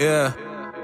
Yeah.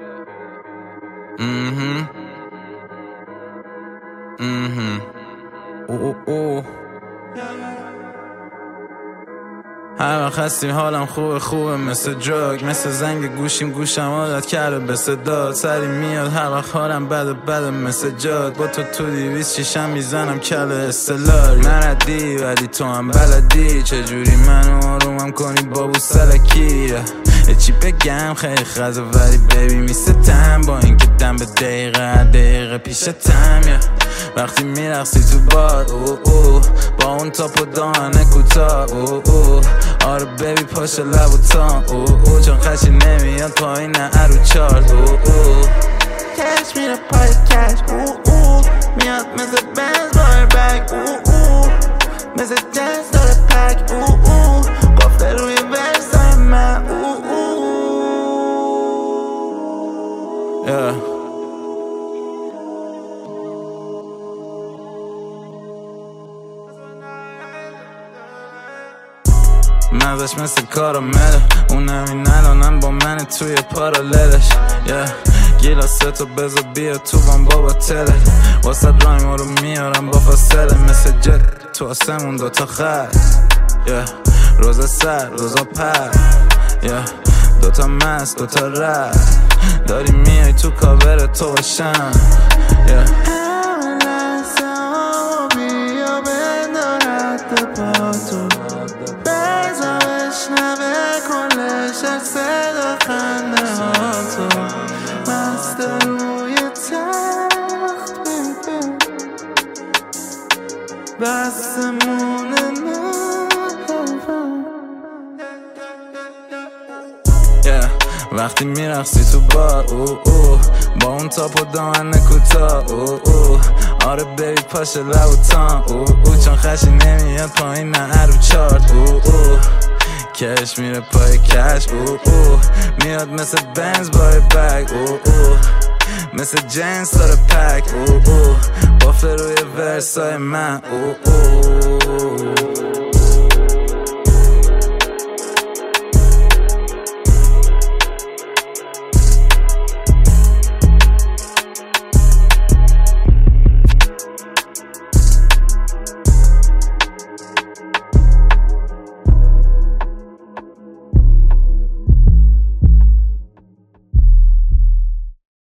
هر وقت هستیم حالم خوبه مثل دراگ، مثل زنگ گوشم عادت کرده به صدات، سری میاد هر وقت حالم بده مثل جاد، با تو 200 شیشم میزنم کله استلار، نردی ولی تو هم بلدی چجوری منو آرومم کنی بابو سلکی. چی بگم خیلی خزه ولی بیبی میستم، با اینکه دم به دقیقه پیشتم. وقتی میرقصی تو بار با اون تاپ و دهنه کوتاه آره بیبی پاش لب و تام چون خشی نمیاد پایین ارو چارت کش میره پای کش میاد مثل بنز بای بگ مثل جنس داره پک قفله روی ورسای من مزش مثل کارامله، اونم این الانم با من توی پاراللش. گیلاستو بذار بیا تو بام بابا تله، واسه رایما رو میارم با فاصله مثل جت تو آسمون دوتا خط. روزا سر روزا پر دوتا مست دوتا رد داری میای تو کاور تو باشم. صدا خنده ها تو مست روی تخت بستمونه وقتی میرقصی تو بار با اون تاپ و دهنه کوتاه آره بیبی پاش لب و تام چون خشی نمیاد پایین ارو چارت کش میره پای کش میاد مثل بنز بای بگ مثل جنس داره پک قفله روی ورسای من